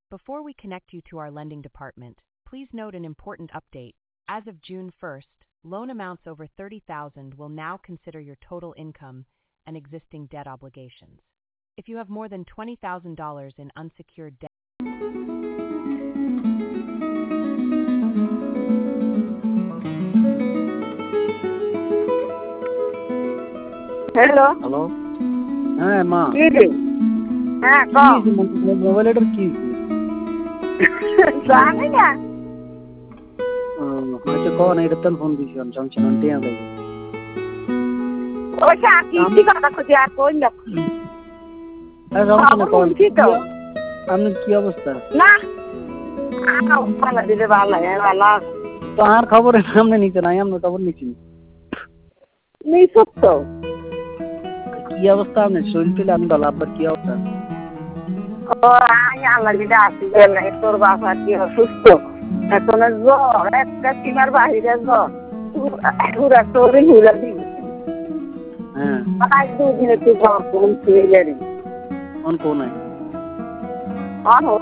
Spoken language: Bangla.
Before we connect you to our lending department, please note an important update. As of June 1st, loan amounts over $30,000 will now consider your total income and existing debt obligations. If you have more than $20,000 in unsecured debt. Hello. Hello হ্যাঁ মা কি রে? হ্যাঁ কি কও। হয়েছে? মোবাইলের কি জানি না। হয়তো কন এটা তো ফোন দিছি সমস্যা নাই টিয়া দেব ওইটা কি কথা কইছি আর কই না। আর সমস্যা না কন কি তো? আপনার কি অবস্থা? না। ভালো দিলে ভালো লাগে ভালো। তো আর খবরের সামনে নিতে নাই আমরা খবর নিচ্ছি নিশুত তো। কি অবস্থা আপনার শরীর টুলে আমি ভালো আব্বার কি অবস্থা? ও আই আল্লাহ দিলে আসি না তোর বাবা কি অসুস্থ এখন জ্বর একটা সীমার বাহিরে জ্বর পুরা শরীর হুলা দিই হ্যাঁ আজ দুদিন একটু জ্বর কমছে এলেন কোন কোন অন